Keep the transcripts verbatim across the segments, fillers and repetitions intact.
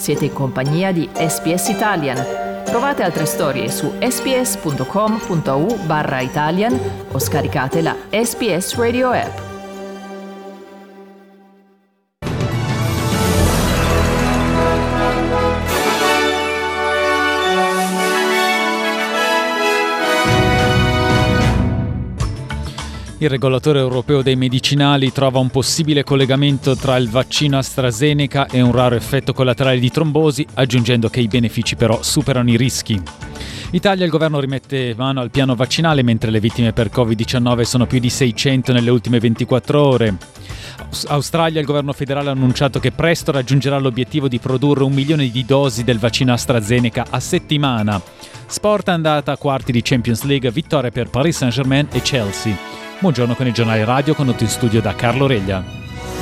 Siete in compagnia di S B S Italian. Trovate altre storie su sbs.com.au barra Italian o scaricate la S B S Radio app. Il regolatore europeo dei medicinali trova un possibile collegamento tra il vaccino AstraZeneca e un raro effetto collaterale di trombosi, aggiungendo che i benefici però superano i rischi. Italia, il governo rimette mano al piano vaccinale mentre le vittime per covid diciannove sono più di seicento nelle ultime ventiquattro ore. Australia, il governo federale ha annunciato che presto raggiungerà l'obiettivo di produrre un milione di dosi del vaccino AstraZeneca a settimana. Sport, andata a quarti di Champions League, vittoria per Paris Saint-Germain e Chelsea. Buongiorno con il giornale radio condotto in studio da Carlo Reglia.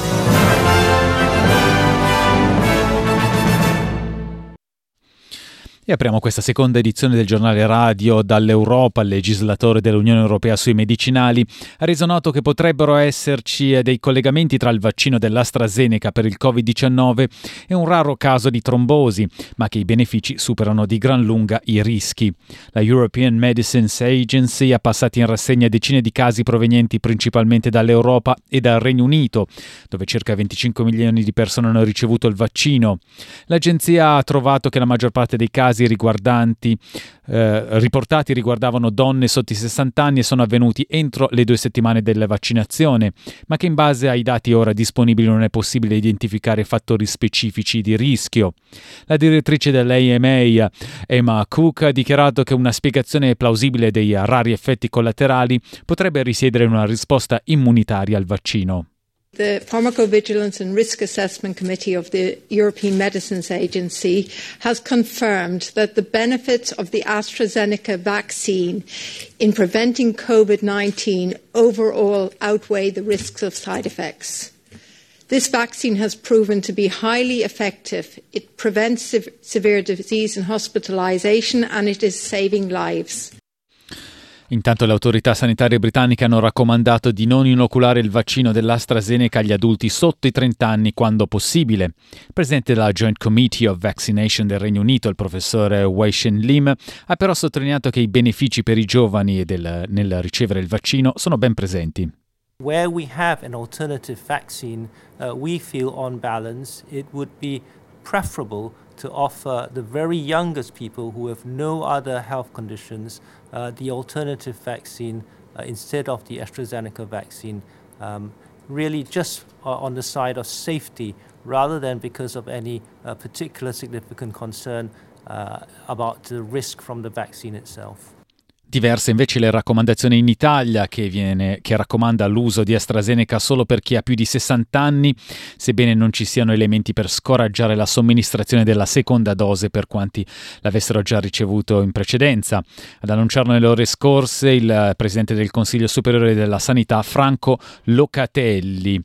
E apriamo questa seconda edizione del giornale radio dall'Europa. Il legislatore dell'Unione Europea sui medicinali ha reso noto che potrebbero esserci dei collegamenti tra il vaccino dell'AstraZeneca per il covid diciannove e un raro caso di trombosi, ma che i benefici superano di gran lunga i rischi. La European Medicines Agency ha passato in rassegna decine di casi provenienti principalmente dall'Europa e dal Regno Unito, dove circa venticinque milioni di persone hanno ricevuto il vaccino. L'agenzia ha trovato che la maggior parte dei casi riguardanti eh, riportati riguardavano donne sotto i sessanta anni e sono avvenuti entro le due settimane della vaccinazione, ma che in base ai dati ora disponibili non è possibile identificare fattori specifici di rischio. La direttrice dell'A M A, Emma Cook, ha dichiarato che una spiegazione plausibile dei rari effetti collaterali potrebbe risiedere in una risposta immunitaria al vaccino. The Pharmacovigilance and Risk Assessment Committee of the European Medicines Agency has confirmed that the benefits of the AstraZeneca vaccine in preventing covid nineteen overall outweigh the risks of side effects. This vaccine has proven to be highly effective. It prevents sev- severe disease and hospitalization, and it is saving lives. Intanto le autorità sanitarie britanniche hanno raccomandato di non inoculare il vaccino dell'AstraZeneca agli adulti sotto i trenta anni quando possibile. Il presidente della Joint Committee of Vaccination del Regno Unito, il professor Wei-Shen Lim, ha però sottolineato che i benefici per i giovani del, nel ricevere il vaccino sono ben presenti. Where we have an alternative vaccine, uh, we feel on balance it would be preferable to offer the very youngest people who have no other health conditions uh, the alternative vaccine uh, instead of the AstraZeneca vaccine, um, really just uh, on the side of safety rather than because of any uh, particular significant concern uh, about the risk from the vaccine itself. Diverse invece le raccomandazioni in Italia che, viene, che raccomanda l'uso di AstraZeneca solo per chi ha più di sessanta anni, sebbene non ci siano elementi per scoraggiare la somministrazione della seconda dose per quanti l'avessero già ricevuto in precedenza. Ad annunciarlo nelle ore scorse il presidente del Consiglio Superiore della Sanità Franco Locatelli.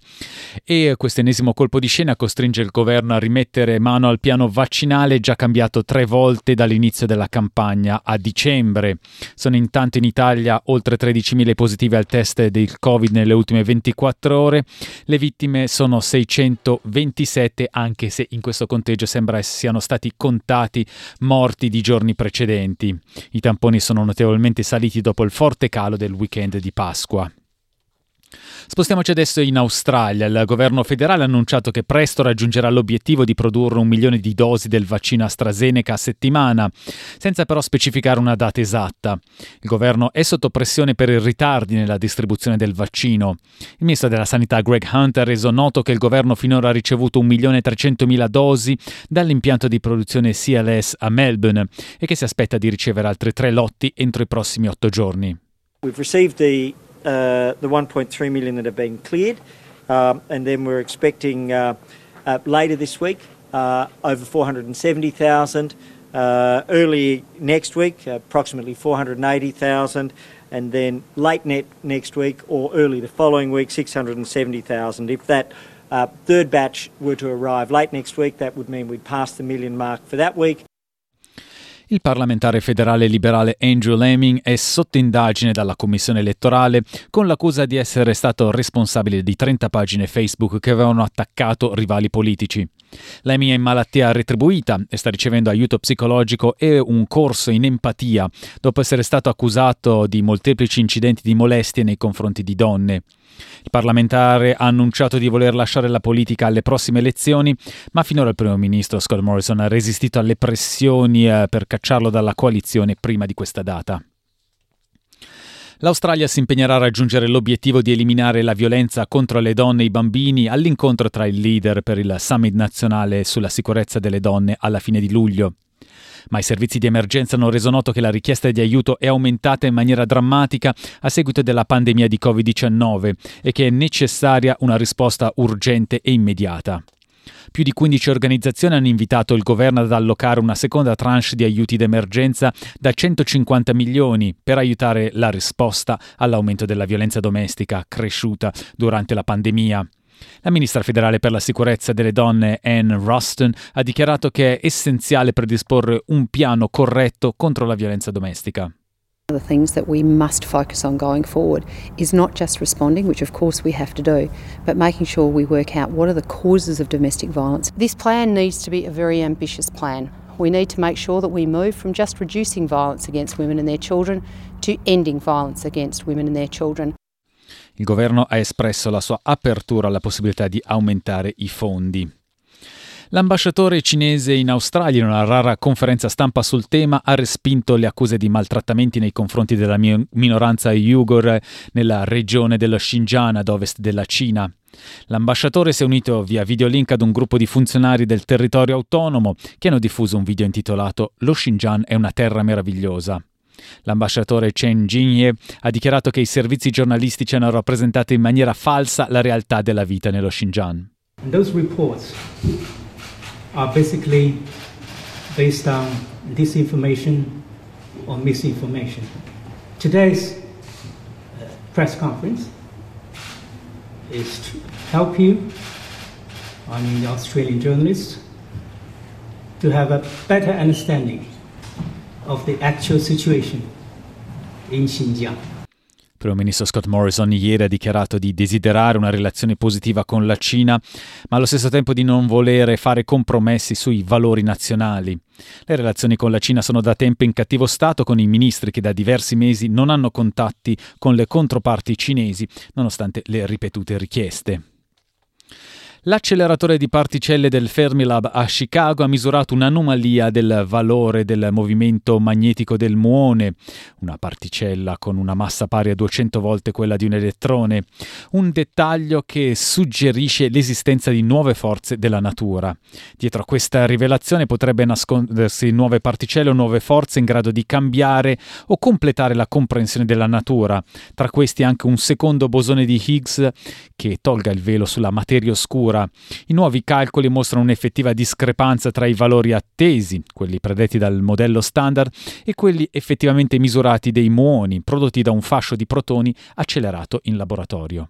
E questo ennesimo colpo di scena costringe il governo a rimettere mano al piano vaccinale già cambiato tre volte dall'inizio della campagna a dicembre. Sono intanto in Italia oltre tredicimila positivi al test del Covid nelle ultime ventiquattro ore. Le vittime sono seicentoventisette, anche se in questo conteggio sembra siano stati contati morti di giorni precedenti. I tamponi sono notevolmente saliti dopo il forte calo del weekend di Pasqua. Spostiamoci adesso in Australia. Il governo federale ha annunciato che presto raggiungerà l'obiettivo di produrre un milione di dosi del vaccino AstraZeneca a settimana, senza però specificare una data esatta. Il governo è sotto pressione per i ritardi nella distribuzione del vaccino. Il ministro della Sanità Greg Hunt ha reso noto che il governo finora ha ricevuto un milione e trecentomila dosi dall'impianto di produzione C L S a Melbourne e che si aspetta di ricevere altri tre lotti entro i prossimi otto giorni. We've received the Uh, the one point three million that have been cleared, um, and then we're expecting uh, uh, later this week uh, over four hundred seventy thousand, uh, early next week approximately four hundred eighty thousand, and then late net next week or early the following week six hundred seventy thousand. If that uh, third batch were to arrive late next week, that would mean we'd pass the million mark for that week. Il parlamentare federale liberale Andrew Lemming è sotto indagine dalla commissione elettorale con l'accusa di essere stato responsabile di trenta pagine Facebook che avevano attaccato rivali politici. Lemming è in malattia retribuita e sta ricevendo aiuto psicologico e un corso in empatia dopo essere stato accusato di molteplici incidenti di molestie nei confronti di donne. Il parlamentare ha annunciato di voler lasciare la politica alle prossime elezioni, ma finora il primo ministro Scott Morrison ha resistito alle pressioni eh, per cacciarlo dalla coalizione prima di questa data. L'Australia si impegnerà a raggiungere l'obiettivo di eliminare la violenza contro le donne e i bambini all'incontro tra i leader per il Summit nazionale sulla sicurezza delle donne alla fine di luglio. Ma i servizi di emergenza hanno reso noto che la richiesta di aiuto è aumentata in maniera drammatica a seguito della pandemia di covid diciannove e che è necessaria una risposta urgente e immediata. Più di quindici organizzazioni hanno invitato il governo ad allocare una seconda tranche di aiuti d'emergenza da centocinquanta milioni per aiutare la risposta all'aumento della violenza domestica cresciuta durante la pandemia. La ministra federale per la sicurezza delle donne Ann Ruston ha dichiarato che è essenziale predisporre un piano corretto contro la violenza domestica. The things that we must focus on going forward is not just responding, which of course we have to do, but making sure we work out what are the causes of domestic violence. This plan needs to be a very ambitious plan. We need to make sure that we move from just reducing violence against women and their children to ending violence against women and their children. Il governo ha espresso la sua apertura alla possibilità di aumentare i fondi. L'ambasciatore cinese in Australia, in una rara conferenza stampa sul tema, ha respinto le accuse di maltrattamenti nei confronti della minoranza uighur nella regione dello Xinjiang ad ovest della Cina. L'ambasciatore si è unito via videolink ad un gruppo di funzionari del territorio autonomo che hanno diffuso un video intitolato "Lo Xinjiang è una terra meravigliosa". L'ambasciatore Chen Jingye ha dichiarato che i servizi giornalistici hanno rappresentato in maniera falsa la realtà della vita nello Xinjiang. And those reports are basically based on disinformation or misinformation. Today's uh, press conference is to help you, I mean the Australian journalists, to have a better understanding of the actual situation in Xinjiang. Il primo ministro Scott Morrison ieri ha dichiarato di desiderare una relazione positiva con la Cina, ma allo stesso tempo di non volere fare compromessi sui valori nazionali. Le relazioni con la Cina sono da tempo in cattivo stato, con i ministri che da diversi mesi non hanno contatti con le controparti cinesi, nonostante le ripetute richieste. L'acceleratore di particelle del Fermilab a Chicago ha misurato un'anomalia del valore del movimento magnetico del muone, una particella con una massa pari a duecento volte quella di un elettrone, un dettaglio che suggerisce l'esistenza di nuove forze della natura. Dietro a questa rivelazione potrebbe nascondersi nuove particelle o nuove forze in grado di cambiare o completare la comprensione della natura, tra questi anche un secondo bosone di Higgs che tolga il velo sulla materia oscura. I nuovi calcoli mostrano un'effettiva discrepanza tra i valori attesi, quelli predetti dal modello standard, e quelli effettivamente misurati dei muoni prodotti da un fascio di protoni accelerato in laboratorio.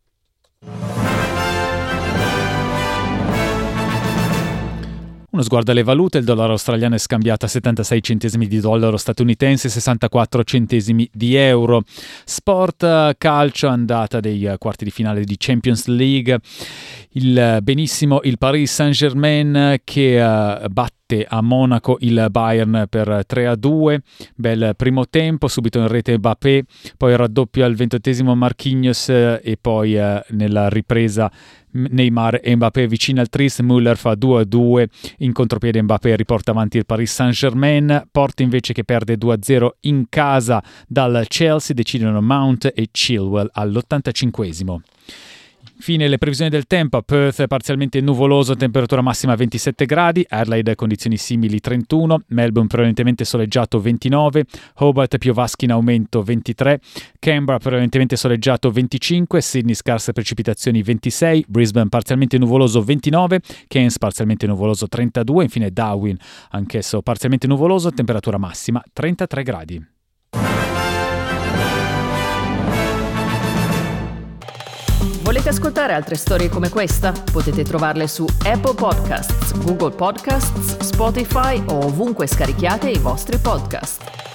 Uno sguardo alle valute: il dollaro australiano è scambiato a settantasei centesimi di dollaro statunitense, sessantaquattro centesimi di euro. Sport, calcio, andata dei quarti di finale di Champions League. Il benissimo il Paris Saint-Germain che uh, batte a Monaco il Bayern per tre a due. Bel primo tempo, subito in rete Mbappé, poi raddoppio al ventottesimo Marquinhos e poi uh, nella ripresa Neymar e Mbappé vicino al tris. Müller fa due a due, in contropiede Mbappé riporta avanti il Paris Saint-Germain. Porto invece che perde due a zero in casa dal Chelsea, decidono Mount e Chilwell all'ottantacinquesimo. Infine le previsioni del tempo: Perth parzialmente nuvoloso, temperatura massima ventisette gradi, Adelaide condizioni simili trentuno, Melbourne prevalentemente soleggiato ventinove, Hobart piovaschi in aumento ventitré, Canberra prevalentemente soleggiato venticinque, Sydney scarse precipitazioni ventisei, Brisbane parzialmente nuvoloso ventinove, Cairns parzialmente nuvoloso trentadue, infine Darwin anch'esso parzialmente nuvoloso, temperatura massima trentatré gradi. Volete Volete ascoltare altre storie come questa? Potete trovarle su Apple Podcasts, Google Podcasts, Spotify o ovunque scarichiate i vostri podcast.